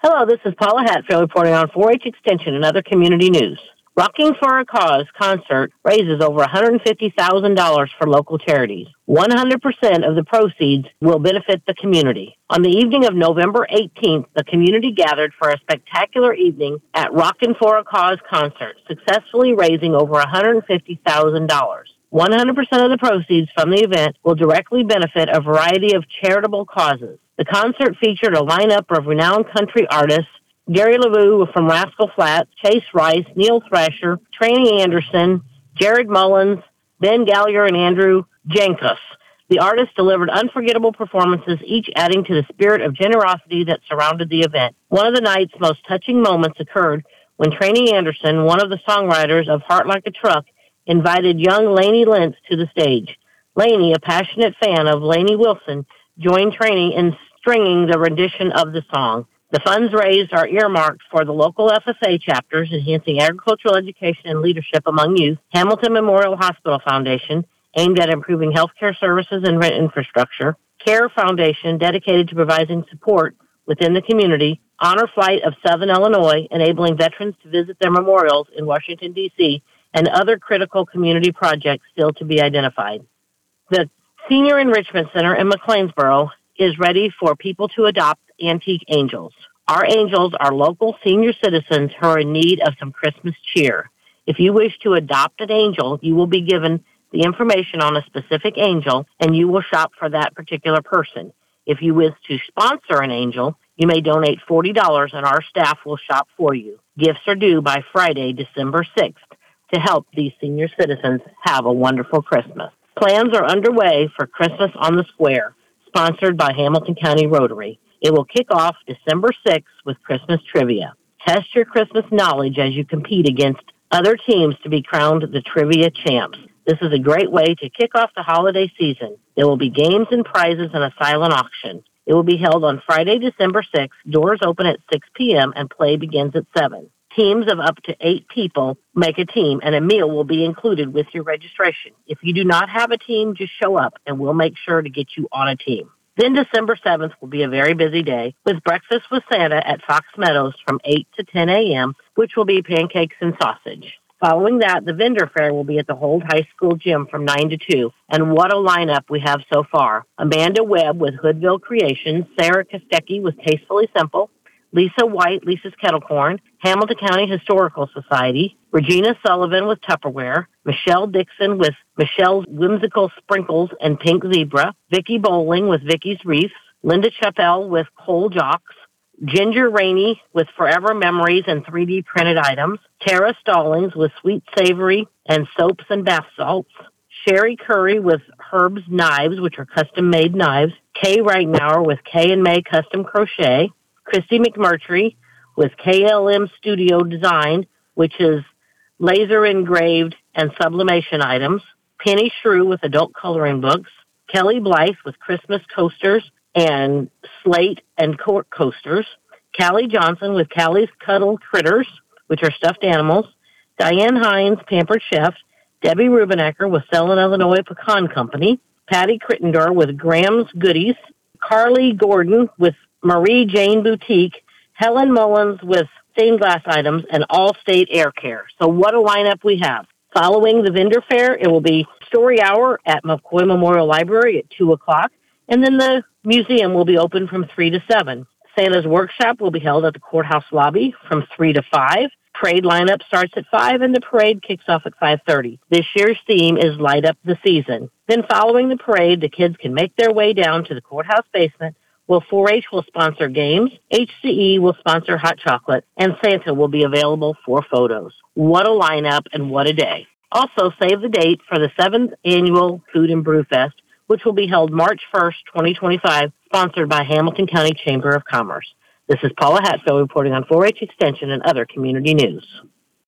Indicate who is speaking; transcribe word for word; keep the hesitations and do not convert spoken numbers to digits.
Speaker 1: Hello, this is Paula Hatfield reporting on four H Extension and other community news. Rocking for a Cause concert raises over one hundred fifty thousand dollars for local charities. one hundred percent of the proceeds will benefit the community. On the evening of November eighteenth, the community gathered for a spectacular evening at Rockin' for a Cause concert, successfully raising over one hundred fifty thousand dollars. one hundred percent of the proceeds from the event will directly benefit a variety of charitable causes. The concert featured a lineup of renowned country artists: Gary LaVue from Rascal Flatts, Chase Rice, Neil Thrasher, Tranny Anderson, Jared Mullins, Ben Gallier, and Andrew Jankus. The artists delivered unforgettable performances, each adding to the spirit of generosity that surrounded the event. One of the night's most touching moments occurred when Tranny Anderson, one of the songwriters of Heart Like a Truck, invited young Lainey Lentz to the stage. Lainey, a passionate fan of Lainey Wilson, joined Tranny in stringing the rendition of the song. The funds raised are earmarked for the local F F A chapters, enhancing agricultural education and leadership among youth, Hamilton Memorial Hospital Foundation, aimed at improving healthcare services and infrastructure, CARE Foundation, dedicated to providing support within the community, Honor Flight of Southern Illinois, enabling veterans to visit their memorials in Washington, D C, and other critical community projects still to be identified. The Senior Enrichment Center in McLeansboro is ready for people to adopt antique angels. Our angels are local senior citizens who are in need of some Christmas cheer. If you wish to adopt an angel, you will be given the information on a specific angel, and you will shop for that particular person. If you wish to sponsor an angel, you may donate forty dollars, and our staff will shop for you. Gifts are due by Friday, December sixth, to help these senior citizens have a wonderful Christmas. Plans are underway for Christmas on the Square, sponsored by Hamilton County Rotary. It will kick off December sixth with Christmas trivia. Test your Christmas knowledge as you compete against other teams to be crowned the trivia champs. This is a great way to kick off the holiday season. There will be games and prizes and a silent auction. It will be held on Friday, December sixth. Doors open at six p.m. and play begins at seven. Teams of up to eight people make a team, and a meal will be included with your registration. If you do not have a team, just show up, and we'll make sure to get you on a team. Then December seventh will be a very busy day with Breakfast with Santa at Fox Meadows from eight to ten a.m., which will be pancakes and sausage. Following that, the vendor fair will be at the Holt High School gym from nine to two. And what a lineup we have so far. Amanda Webb with Hoodville Creations, Sarah Kostecki with Tastefully Simple, Lisa White, Lisa's Kettle Corn, Hamilton County Historical Society, Regina Sullivan with Tupperware, Michelle Dixon with Michelle's Whimsical Sprinkles and Pink Zebra, Vicki Bowling with Vicky's Reefs, Linda Chappelle with Cole Jocks, Ginger Rainey with Forever Memories and three D printed items, Tara Stallings with Sweet Savory and Soaps and Bath Salts, Sherry Curry with Herb's Knives, which are custom-made knives, Kay Reitmauer with Kay and May Custom Crochet, Christy McMurtry with K L M Studio Design, which is laser engraved and sublimation items, Penny Shrew with adult coloring books, Kelly Blythe with Christmas coasters and slate and court coasters, Callie Johnson with Callie's Cuddle Critters, which are stuffed animals, Diane Hines, Pampered Chef, Debbie Rubenecker with Selland, Illinois Pecan Company, Patty Crittendor with Graham's Goodies, Carly Gordon with Marie Jane Boutique, Helen Mullins with stained glass items, and Allstate Air Care. So what a lineup we have. Following the vendor fair, it will be story hour at McCoy Memorial Library at two o'clock, and then the museum will be open from three to seven. Santa's workshop will be held at the courthouse lobby from three to five. Parade lineup starts at five, and the parade kicks off at five thirty. This year's theme is Light Up the Season. Then following the parade, the kids can make their way down to the courthouse basement. Well, four H will sponsor games, H C E will sponsor hot chocolate, and Santa will be available for photos. What a lineup and what a day. Also, save the date for the seventh Annual Food and Brew Fest, which will be held March first, twenty twenty-five, sponsored by Hamilton County Chamber of Commerce. This is Paula Hatfield reporting on four H Extension and other community news.